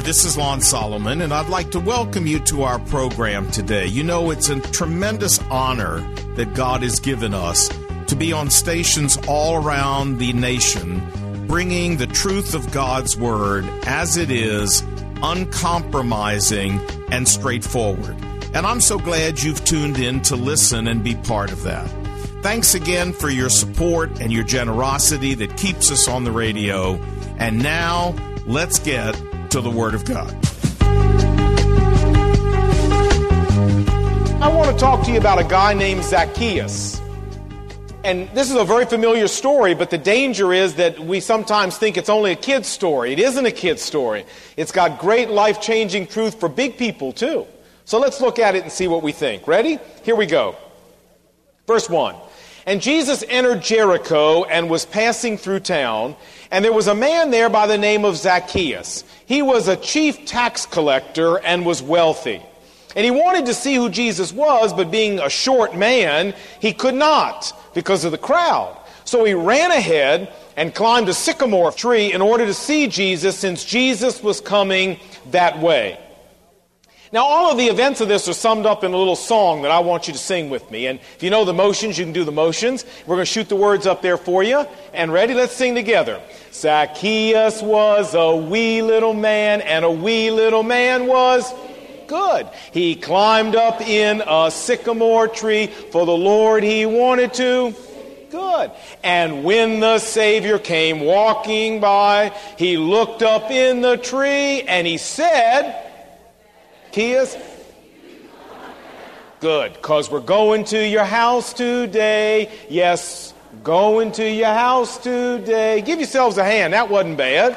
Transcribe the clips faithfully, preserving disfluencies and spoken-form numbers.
this is Lon Solomon, and I'd like to welcome you to our program today. You know, it's a tremendous honor that God has given us to be on stations all around the nation, bringing the truth of God's Word as it is, uncompromising and straightforward. And I'm so glad you've tuned in to listen and be part of that. Thanks again for your support and your generosity that keeps us on the radio. And now, let's get to the Word of God. I want to talk to you about a guy named Zacchaeus. And this is a very familiar story, but the danger is that we sometimes think it's only a kid's story. It isn't a kid's story. It's got great life-changing truth for big people, too. So let's look at it and see what we think. Ready? Here we go. Verse one. And Jesus entered Jericho and was passing through town, and there was a man there by the name of Zacchaeus. He was a chief tax collector and was wealthy. And he wanted to see who Jesus was, but being a short man, he could not because of the crowd. So he ran ahead and climbed a sycamore tree in order to see Jesus, since Jesus was coming that way. Now, all of the events of this are summed up in a little song that I want you to sing with me. And if you know the motions, you can do the motions. We're going to shoot the words up there for you. And ready? Let's sing together. Zacchaeus was a wee little man, and a wee little man was good. He climbed up in a sycamore tree, for the Lord he wanted to. Good. And when the Savior came walking by, he looked up in the tree and he said, Zacchaeus? Good, because we're going to your house today. Yes, going to your house today. Give yourselves a hand. That wasn't bad.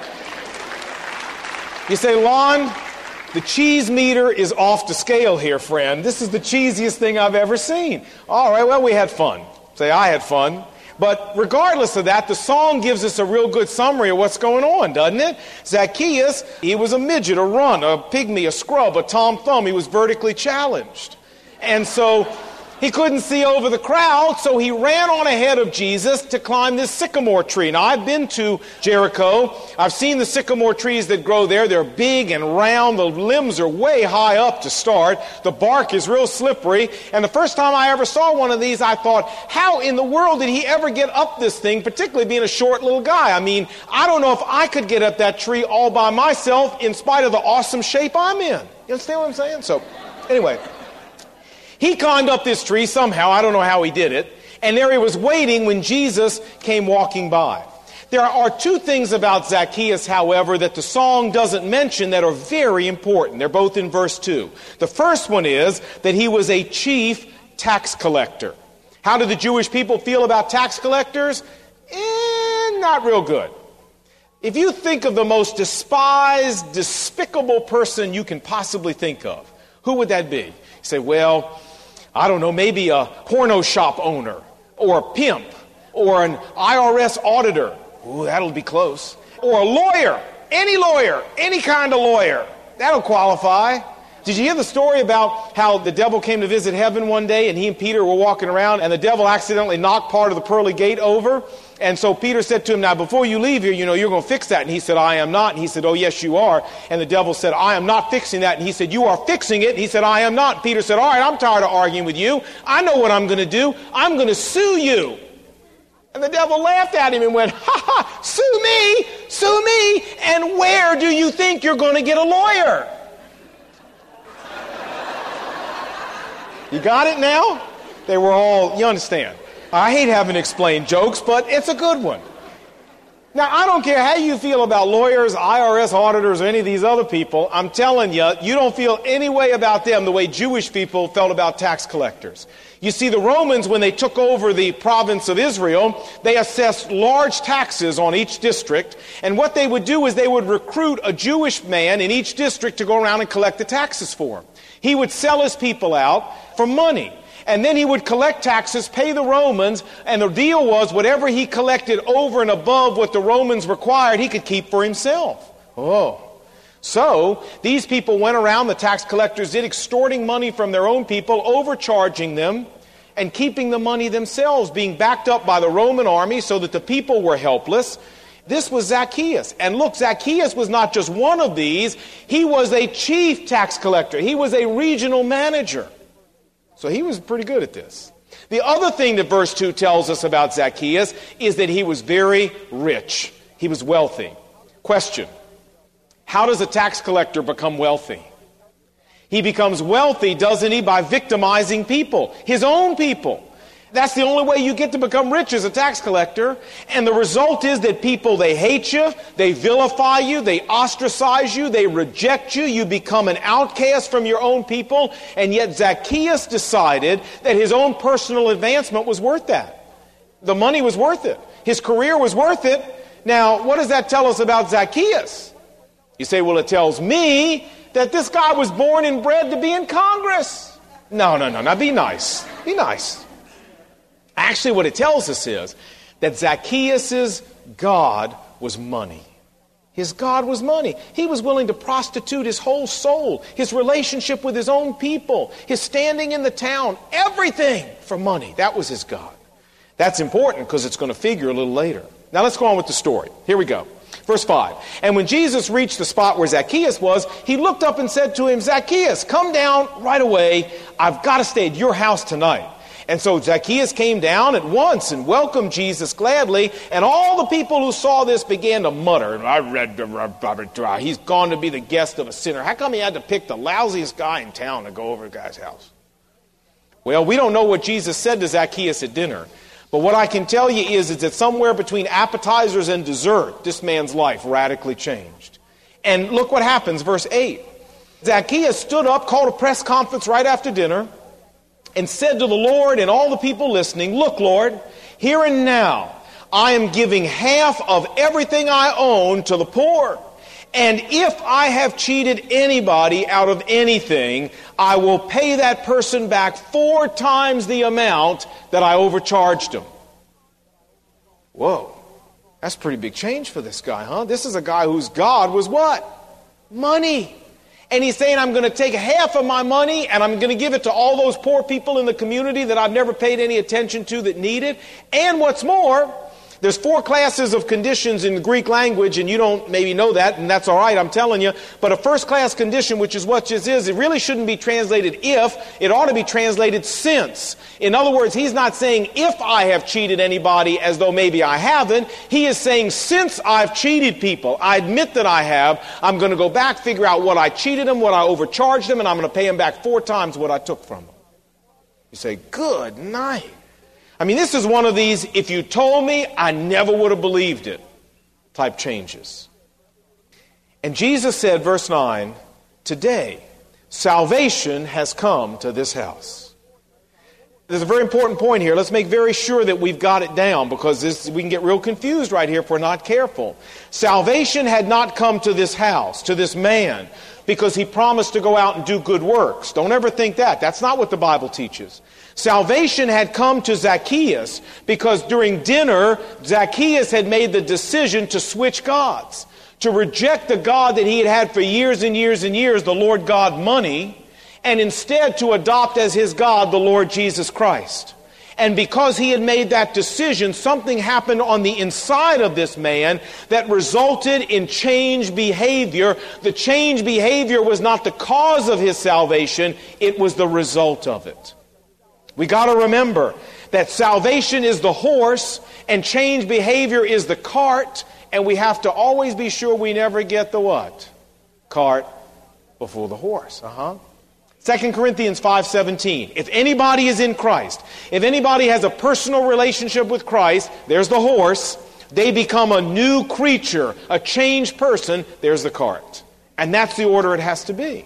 You say, Lon, the cheese meter is off the scale here, friend. This is the cheesiest thing I've ever seen. All right, well, we had fun. Say, I had fun. But regardless of that, the song gives us a real good summary of what's going on, doesn't it? Zacchaeus, he was a midget, a runt, a pygmy, a scrub, a Tom Thumb. He was vertically challenged. And so he couldn't see over the crowd, so he ran on ahead of Jesus to climb this sycamore tree. Now, I've been to Jericho. I've seen the sycamore trees that grow there. They're big and round. The limbs are way high up to start. The bark is real slippery. And the first time I ever saw one of these, I thought, how in the world did he ever get up this thing, particularly being a short little guy? I mean, I don't know if I could get up that tree all by myself in spite of the awesome shape I'm in. You understand what I'm saying? So, anyway. He climbed up this tree somehow. I don't know how he did it. And there he was waiting when Jesus came walking by. There are two things about Zacchaeus, however, that the song doesn't mention that are very important. They're both in verse two. The first one is that he was a chief tax collector. How do the Jewish people feel about tax collectors? Eh, not real good. If you think of the most despised, despicable person you can possibly think of, who would that be? You say, well, I don't know, maybe a porno shop owner, or a pimp, or an I R S auditor. Ooh, that'll be close. Or a lawyer, any lawyer, any kind of lawyer. That'll qualify. Did you hear the story about how the devil came to visit heaven one day, and he and Peter were walking around, and the devil accidentally knocked part of the pearly gate over? And so Peter said to him, now before you leave here, you know, you're going to fix that. And he said, I am not. And he said, oh, yes, you are. And the devil said, I am not fixing that. And he said, you are fixing it. And he said, I am not. And Peter said, all right, I'm tired of arguing with you. I know what I'm going to do. I'm going to sue you. And the devil laughed at him and went, ha ha, sue me, sue me. And where do you think you're going to get a lawyer? You got it now? They were all, you understand. I hate having to explain jokes, but it's a good one. Now, I don't care how you feel about lawyers, I R S auditors, or any of these other people. I'm telling you, you don't feel any way about them the way Jewish people felt about tax collectors. You see, the Romans, when they took over the province of Israel, they assessed large taxes on each district. And what they would do is they would recruit a Jewish man in each district to go around and collect the taxes for him. He would sell his people out for money. And then he would collect taxes, pay the Romans, and the deal was whatever he collected over and above what the Romans required, he could keep for himself. Oh. So, these people went around, the tax collectors did, extorting money from their own people, overcharging them, and keeping the money themselves, being backed up by the Roman army so that the people were helpless. This was Zacchaeus. And look, Zacchaeus was not just one of these. He was a chief tax collector. He was a regional manager. So he was pretty good at this. The other thing that verse two tells us about Zacchaeus is that he was very rich. He was wealthy. Question: how does a tax collector become wealthy? He becomes wealthy, doesn't he, by victimizing people, his own people. That's the only way you get to become rich as a tax collector. And the result is that people, they hate you, they vilify you, they ostracize you, they reject you, you become an outcast from your own people. And yet Zacchaeus decided that his own personal advancement was worth that. The money was worth it. His career was worth it. Now, what does that tell us about Zacchaeus? You say, well, it tells me that this guy was born and bred to be in Congress. No, no, no, now be nice. Be nice. Actually, what it tells us is that Zacchaeus' God was money. His God was money. He was willing to prostitute his whole soul, his relationship with his own people, his standing in the town, everything for money. That was his God. That's important because it's going to figure a little later. Now let's go on with the story. Here we go. Verse five. And when Jesus reached the spot where Zacchaeus was, he looked up and said to him, Zacchaeus, come down right away. I've got to stay at your house tonight. And so Zacchaeus came down at once and welcomed Jesus gladly. And all the people who saw this began to mutter, I read, he's gone to be the guest of a sinner. How come he had to pick the lousiest guy in town to go over to the guy's house? Well, we don't know what Jesus said to Zacchaeus at dinner. But what I can tell you is, is that somewhere between appetizers and dessert, this man's life radically changed. And look what happens, verse eight. Zacchaeus stood up, called a press conference right after dinner, and said to the Lord and all the people listening, look, Lord, here and now I am giving half of everything I own to the poor. And if I have cheated anybody out of anything, I will pay that person back four times the amount that I overcharged him. Whoa, that's pretty big change for this guy, huh? This is a guy whose God was what? Money. And he's saying, I'm going to take half of my money and I'm going to give it to all those poor people in the community that I've never paid any attention to that need it. And what's more, there's four classes of conditions in the Greek language, and you don't maybe know that, and that's all right, I'm telling you. But a first-class condition, which is what this is, it really shouldn't be translated if, it ought to be translated since. In other words, he's not saying if I have cheated anybody as though maybe I haven't. He is saying since I've cheated people, I admit that I have, I'm going to go back, figure out what I cheated them, what I overcharged them, and I'm going to pay them back four times what I took from them. You say, good night. I mean, this is one of these, if you told me, I never would have believed it, type changes. And Jesus said, verse nine, today, salvation has come to this house. There's a very important point here. Let's make very sure that we've got it down, because this, we can get real confused right here if we're not careful. Salvation had not come to this house, to this man, because he promised to go out and do good works. Don't ever think that. That's not what the Bible teaches. Salvation had come to Zacchaeus because during dinner, Zacchaeus had made the decision to switch gods, to reject the God that he had had for years and years and years, the Lord God money, and instead to adopt as his God the Lord Jesus Christ. And because he had made that decision, something happened on the inside of this man that resulted in changed behavior. The changed behavior was not the cause of his salvation, it was the result of it. We got to remember that salvation is the horse and changed behavior is the cart, and we have to always be sure we never get the what? Cart before the horse. Uh-huh. Second Corinthians five seventeen. If anybody is in Christ, if anybody has a personal relationship with Christ, there's the horse. They become a new creature, a changed person. There's the cart. And that's the order it has to be.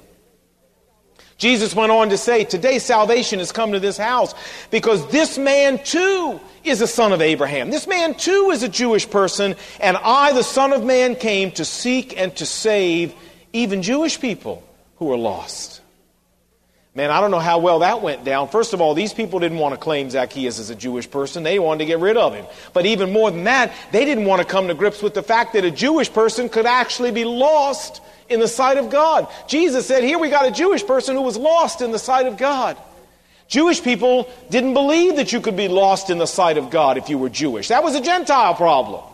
Jesus went on to say, today salvation has come to this house because this man too is a son of Abraham. This man too is a Jewish person, and I, the Son of Man, came to seek and to save even Jewish people who are lost. Man, I don't know how well that went down. First of all, these people didn't want to claim Zacchaeus as a Jewish person. They wanted to get rid of him. But even more than that, they didn't want to come to grips with the fact that a Jewish person could actually be lost in the sight of God. Jesus said, here we got a Jewish person who was lost in the sight of God. Jewish people didn't believe that you could be lost in the sight of God if you were Jewish. That was a Gentile problem.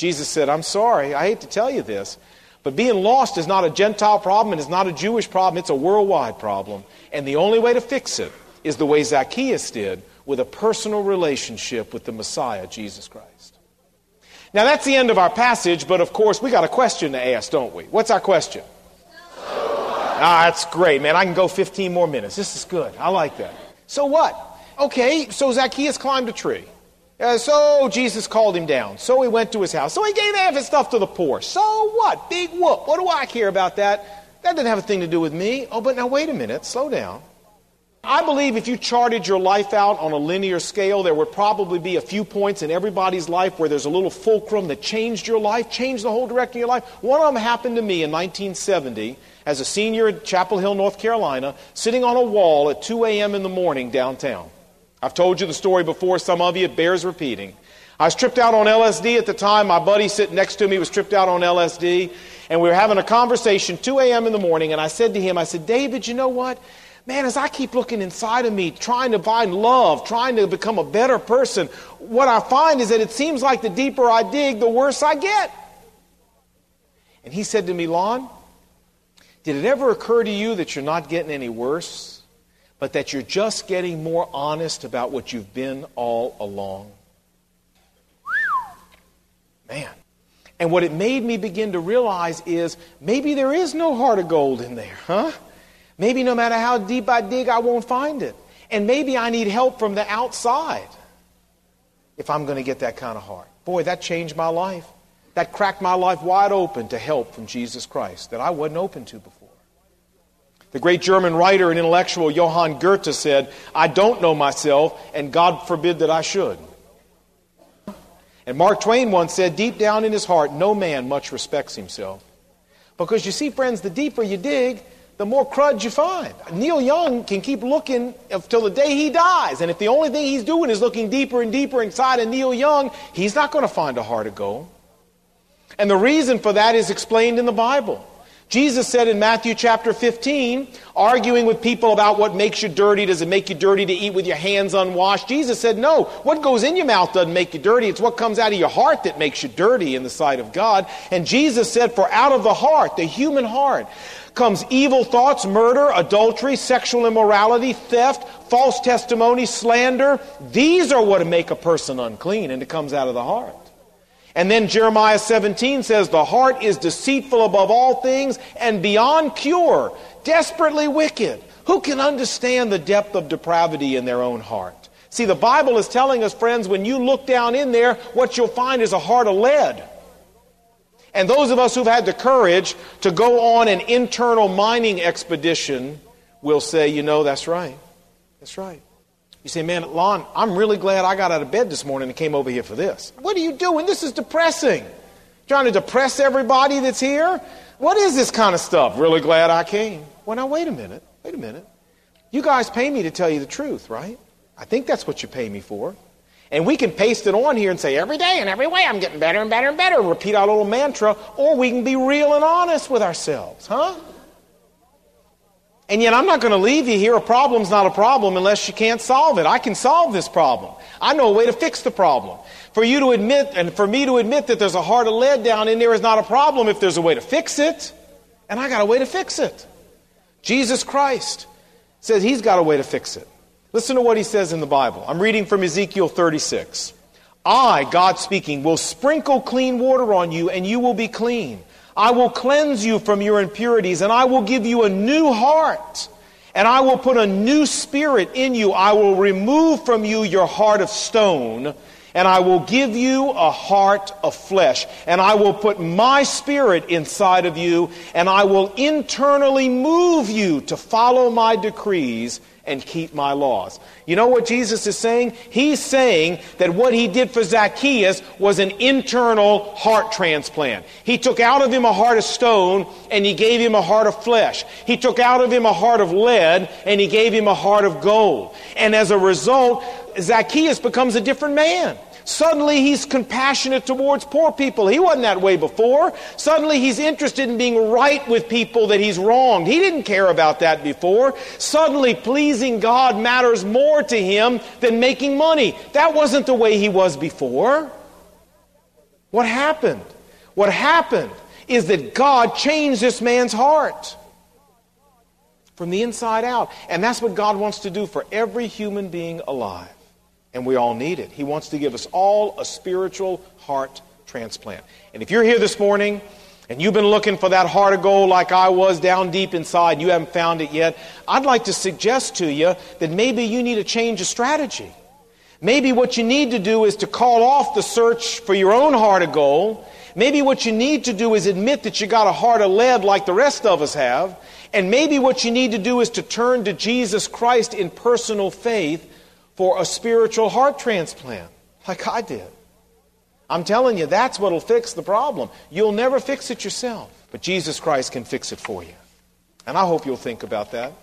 Jesus said, I'm sorry, I hate to tell you this, but being lost is not a Gentile problem and it's not a Jewish problem, it's a worldwide problem. And the only way to fix it is the way Zacchaeus did, with a personal relationship with the Messiah, Jesus Christ. Now that's the end of our passage, but of course we got a question to ask, don't we? What's our question? Ah, that's great, man. I can go fifteen more minutes. This is good. I like that. So what? Okay, so Zacchaeus climbed a tree. Uh, so Jesus called him down. So he went to his house. So he gave half his stuff to the poor. So what? Big whoop. What do I care about that? That didn't have a thing to do with me. Oh, but now wait a minute. Slow down. I believe if you charted your life out on a linear scale, there would probably be a few points in everybody's life where there's a little fulcrum that changed your life, changed the whole direction of your life. One of them happened to me in nineteen seventy as a senior at Chapel Hill, North Carolina, sitting on a wall at two a.m. in the morning downtown. I've told you the story before. Some of you, it bears repeating. I was tripped out on L S D at the time. My buddy sitting next to me was tripped out on L S D. And we were having a conversation, two a.m. in the morning. And I said to him, I said, David, you know what? Man, as I keep looking inside of me, trying to find love, trying to become a better person, what I find is that it seems like the deeper I dig, the worse I get. And he said to me, Lon, did it ever occur to you that you're not getting any worse, but that you're just getting more honest about what you've been all along? Man. And what it made me begin to realize is maybe there is no heart of gold in there, huh? Maybe no matter how deep I dig, I won't find it. And maybe I need help from the outside if I'm going to get that kind of heart. Boy, that changed my life. That cracked my life wide open to help from Jesus Christ that I wasn't open to before. The great German writer and intellectual Johann Goethe said, I don't know myself, and God forbid that I should. And Mark Twain once said, deep down in his heart, no man much respects himself. Because you see, friends, the deeper you dig, the more crud you find. Neil Young can keep looking until the day he dies. And if the only thing he's doing is looking deeper and deeper inside of Neil Young, he's not going to find a heart of gold. And the reason for that is explained in the Bible. Jesus said in Matthew chapter fifteen, arguing with people about what makes you dirty, does it make you dirty to eat with your hands unwashed? Jesus said, no, what goes in your mouth doesn't make you dirty. It's what comes out of your heart that makes you dirty in the sight of God. And Jesus said, for out of the heart, the human heart, comes evil thoughts, murder, adultery, sexual immorality, theft, false testimony, slander. These are what make a person unclean, and it comes out of the heart. And then Jeremiah seventeen says, the heart is deceitful above all things and beyond cure, desperately wicked. Who can understand the depth of depravity in their own heart? See, the Bible is telling us, friends, when you look down in there, what you'll find is a heart of lead. And those of us who've had the courage to go on an internal mining expedition will say, you know, that's right. That's right. You say, man, Lon, I'm really glad I got out of bed this morning and came over here for this. What are you doing? This is depressing. Trying to depress everybody that's here? What is this kind of stuff? Really glad I came. Well, now, wait a minute. Wait a minute. You guys pay me to tell you the truth, right? I think that's what you pay me for. And we can paste it on here and say, every day and every way I'm getting better and better and better, and repeat our little mantra, or we can be real and honest with ourselves, huh? And yet I'm not going to leave you here. A problem's not a problem unless you can't solve it. I can solve this problem. I know a way to fix the problem. For you to admit, and for me to admit that there's a heart of lead down in there is not a problem if there's a way to fix it. And I got a way to fix it. Jesus Christ says He's got a way to fix it. Listen to what He says in the Bible. I'm reading from Ezekiel thirty-six. I, God speaking, will sprinkle clean water on you, and you will be clean. I will cleanse you from your impurities, and I will give you a new heart, and I will put a new spirit in you. I will remove from you your heart of stone, and I will give you a heart of flesh. And I will put my spirit inside of you, and I will internally move you to follow my decrees and keep my laws. You know what Jesus is saying? He's saying that what He did for Zacchaeus was an internal heart transplant. He took out of him a heart of stone and He gave him a heart of flesh. He took out of him a heart of lead and He gave him a heart of gold. And as a result, Zacchaeus becomes a different man. Suddenly he's compassionate towards poor people. He wasn't that way before. Suddenly he's interested in being right with people that he's wronged. He didn't care about that before. Suddenly pleasing God matters more to him than making money. That wasn't the way he was before. What happened? What happened is that God changed this man's heart from the inside out. And that's what God wants to do for every human being alive. And we all need it. He wants to give us all a spiritual heart transplant. And if you're here this morning and you've been looking for that heart of gold like I was down deep inside, and you haven't found it yet, I'd like to suggest to you that maybe you need to change a strategy. Maybe what you need to do is to call off the search for your own heart of gold. Maybe what you need to do is admit that you got a heart of lead like the rest of us have. And maybe what you need to do is to turn to Jesus Christ in personal faith for a spiritual heart transplant, like I did. I'm telling you, that's what will fix the problem. You'll never fix it yourself, but Jesus Christ can fix it for you. And I hope you'll think about that.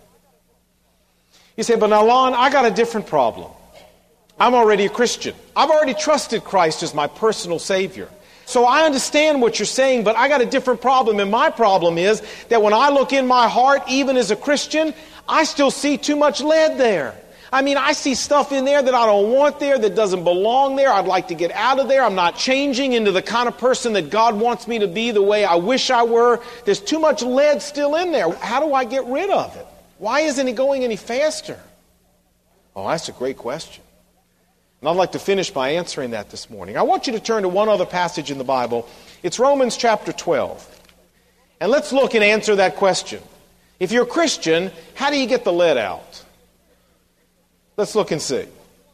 You say, but now, Lon, I got a different problem. I'm already a Christian. I've already trusted Christ as my personal Savior. So I understand what you're saying, but I got a different problem. And my problem is that when I look in my heart, even as a Christian, I still see too much lead there. I mean, I see stuff in there that I don't want there, that doesn't belong there. I'd like to get out of there. I'm not changing into the kind of person that God wants me to be, the way I wish I were. There's too much lead still in there. How do I get rid of it? Why isn't it going any faster? Oh, that's a great question. And I'd like to finish by answering that this morning. I want you to turn to one other passage in the Bible. It's Romans chapter twelve. And let's look and answer that question. If you're a Christian, how do you get the lead out? Let's look and see.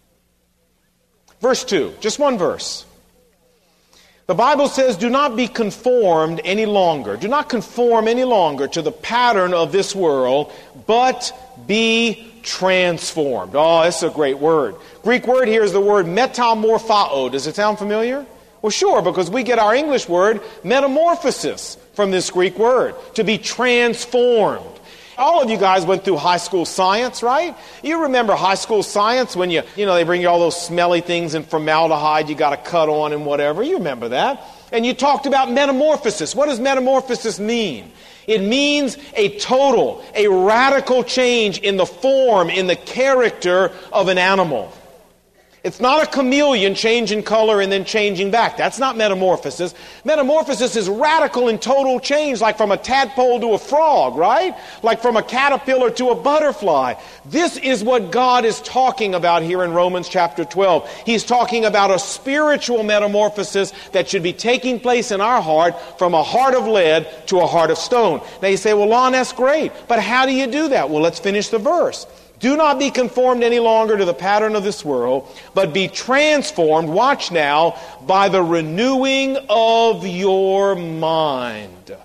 Verse two, just one verse. The Bible says, do not be conformed any longer. Do not conform any longer to the pattern of this world, but be transformed. Oh, that's a great word. Greek word here is the word metamorphao. Does it sound familiar? Well, sure, because we get our English word metamorphosis from this Greek word, to be transformed. All of you guys went through high school science, right? You remember high school science when you, you know, they bring you all those smelly things and formaldehyde you got to cut on and whatever. You remember that. And you talked about metamorphosis. What does metamorphosis mean? It means a total, a radical change in the form, in the character of an animal. It's not a chameleon changing color and then changing back. That's not metamorphosis. Metamorphosis is radical and total change, like from a tadpole to a frog, right? Like from a caterpillar to a butterfly. This is what God is talking about here in Romans chapter twelve. He's talking about a spiritual metamorphosis that should be taking place in our heart from a heart of lead to a heart of stone. Now you say, well, Lon, that's great. But how do you do that? Well, let's finish the verse. Do not be conformed any longer to the pattern of this world, but be transformed, watch now, by the renewing of your mind.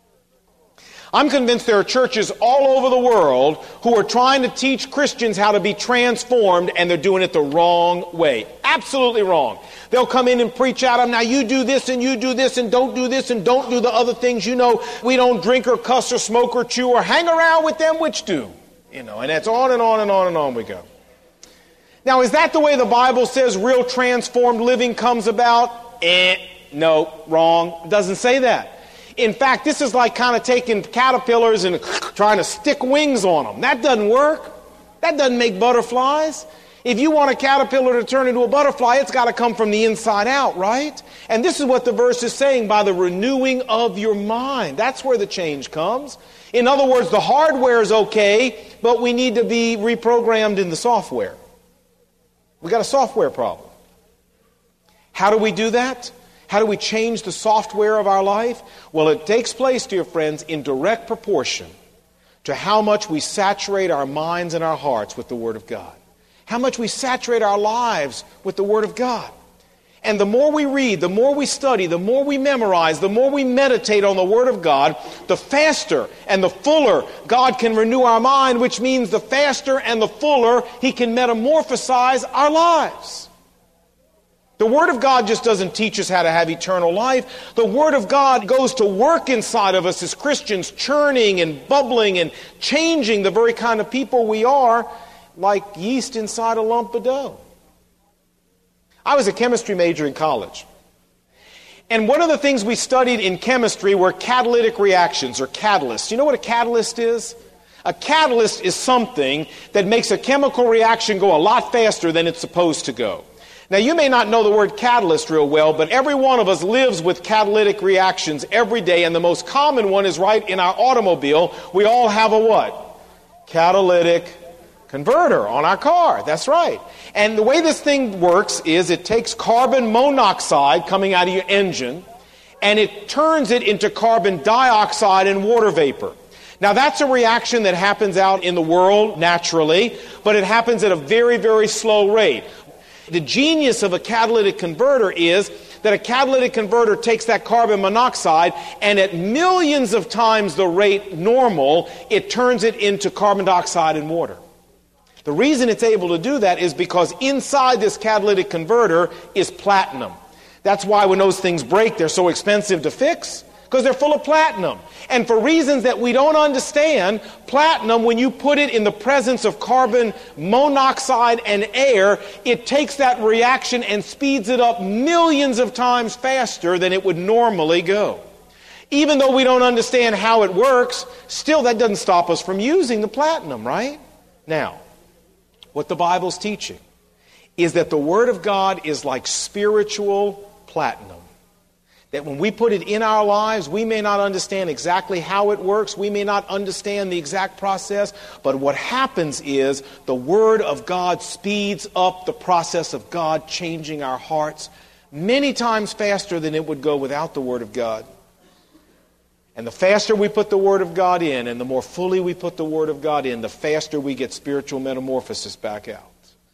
I'm convinced there are churches all over the world who are trying to teach Christians how to be transformed, and they're doing it the wrong way. Absolutely wrong. They'll come in and preach at them, now you do this and you do this and don't do this and don't do the other things. You know, we don't drink or cuss or smoke or chew or hang around with them which do. You know, and it's on and on and on and on we go. Now, is that the way the Bible says real transformed living comes about? Eh, no, wrong. It doesn't say that. In fact, this is like kind of taking caterpillars and trying to stick wings on them. That doesn't work. That doesn't make butterflies. If you want a caterpillar to turn into a butterfly, it's got to come from the inside out, right? And this is what the verse is saying, by the renewing of your mind. That's where the change comes. In other words, the hardware is okay, but we need to be reprogrammed in the software. We got a software problem. How do we do that? How do we change the software of our life? Well, it takes place, dear friends, in direct proportion to how much we saturate our minds and our hearts with the Word of God. How much we saturate our lives with the Word of God. And the more we read, the more we study, the more we memorize, the more we meditate on the Word of God, the faster and the fuller God can renew our mind, which means the faster and the fuller He can metamorphosize our lives. The Word of God just doesn't teach us how to have eternal life. The Word of God goes to work inside of us as Christians, churning and bubbling and changing the very kind of people we are, like yeast inside a lump of dough. I was a chemistry major in college. And one of the things we studied in chemistry were catalytic reactions, or catalysts. You know what a catalyst is? A catalyst is something that makes a chemical reaction go a lot faster than it's supposed to go. Now, you may not know the word catalyst real well, but every one of us lives with catalytic reactions every day, and the most common one is right in our automobile. We all have a what? Catalytic converter on our car. That's right. And the way this thing works is it takes carbon monoxide coming out of your engine, and it turns it into carbon dioxide and water vapor. Now, that's a reaction that happens out in the world naturally, but it happens at a very, very slow rate. The genius of a catalytic converter is that a catalytic converter takes that carbon monoxide and at millions of times the rate normal, it turns it into carbon dioxide and water. The reason it's able to do that is because inside this catalytic converter is platinum. That's why when those things break, they're so expensive to fix, because they're full of platinum. And for reasons that we don't understand, platinum, when you put it in the presence of carbon monoxide and air, it takes that reaction and speeds it up millions of times faster than it would normally go. Even though we don't understand how it works, still that doesn't stop us from using the platinum, right? Now, what the Bible's teaching is that the Word of God is like spiritual platinum. That when we put it in our lives, we may not understand exactly how it works. We may not understand the exact process. But what happens is the Word of God speeds up the process of God changing our hearts many times faster than it would go without the Word of God. And the faster we put the Word of God in, and the more fully we put the Word of God in, the faster we get spiritual metamorphosis back out.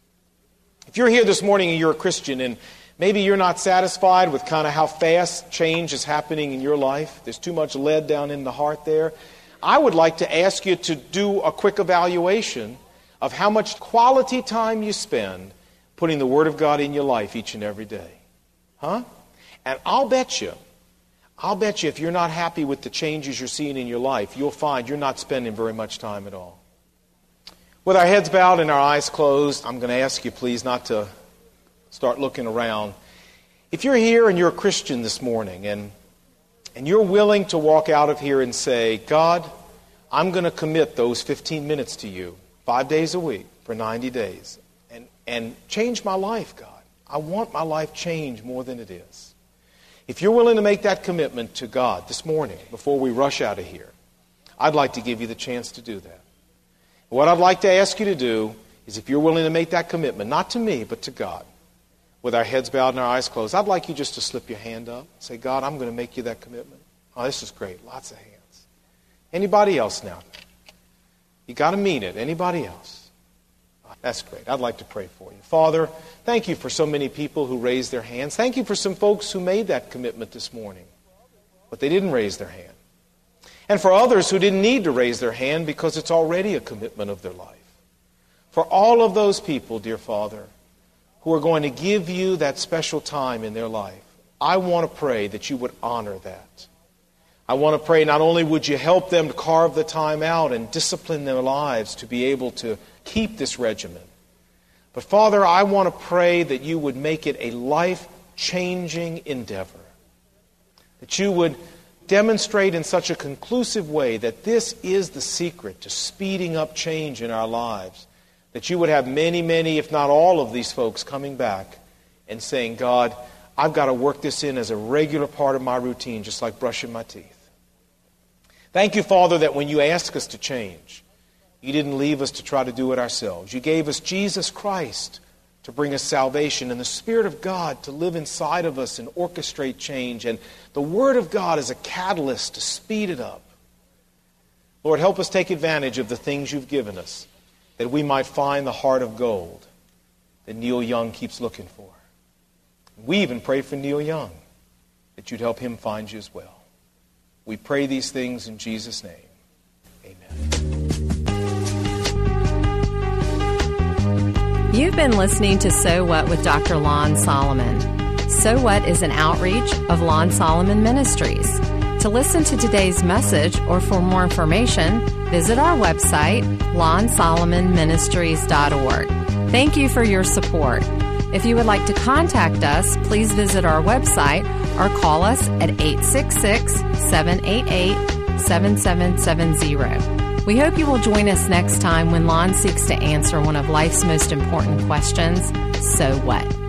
If you're here this morning and you're a Christian and maybe you're not satisfied with kind of how fast change is happening in your life, there's too much lead down in the heart there, I would like to ask you to do a quick evaluation of how much quality time you spend putting the Word of God in your life each and every day. Huh? And I'll bet you, I'll bet you if you're not happy with the changes you're seeing in your life, you'll find you're not spending very much time at all. With our heads bowed and our eyes closed, I'm going to ask you please not to start looking around. If you're here and you're a Christian this morning and and you're willing to walk out of here and say, God, I'm going to commit those fifteen minutes to you, five days a week for ninety days, and, and change my life, God. I want my life changed more than it is. If you're willing to make that commitment to God this morning before we rush out of here, I'd like to give you the chance to do that. What I'd like to ask you to do is if you're willing to make that commitment, not to me, but to God, with our heads bowed and our eyes closed, I'd like you just to slip your hand up. Say, God, I'm going to make you that commitment. Oh, this is great. Lots of hands. Anybody else now? You got to mean it. Anybody else? That's great. I'd like to pray for you. Father, thank you for so many people who raised their hands. Thank you for some folks who made that commitment this morning, but they didn't raise their hand. And for others who didn't need to raise their hand because it's already a commitment of their life. For all of those people, dear Father, who are going to give you that special time in their life, I want to pray that you would honor that. I want to pray not only would you help them to carve the time out and discipline their lives to be able to keep this regimen, but Father, I want to pray that you would make it a life-changing endeavor. That you would demonstrate in such a conclusive way that this is the secret to speeding up change in our lives. That you would have many, many, if not all of these folks coming back and saying, God, I've got to work this in as a regular part of my routine, just like brushing my teeth. Thank you, Father, that when you ask us to change, you didn't leave us to try to do it ourselves. You gave us Jesus Christ to bring us salvation and the Spirit of God to live inside of us and orchestrate change. And the Word of God is a catalyst to speed it up. Lord, help us take advantage of the things you've given us, that we might find the heart of gold that Neil Young keeps looking for. We even pray for Neil Young, that you'd help him find you as well. We pray these things in Jesus' name. Amen. You've been listening to So What with Doctor Lon Solomon. So What is an outreach of Lon Solomon Ministries. To listen to today's message or for more information, visit our website, lon solomon ministries dot org. Thank you for your support. If you would like to contact us, please visit our website or call us at eight six six, seven eight eight, seven seven seven zero. We hope you will join us next time when Lon seeks to answer one of life's most important questions, so what?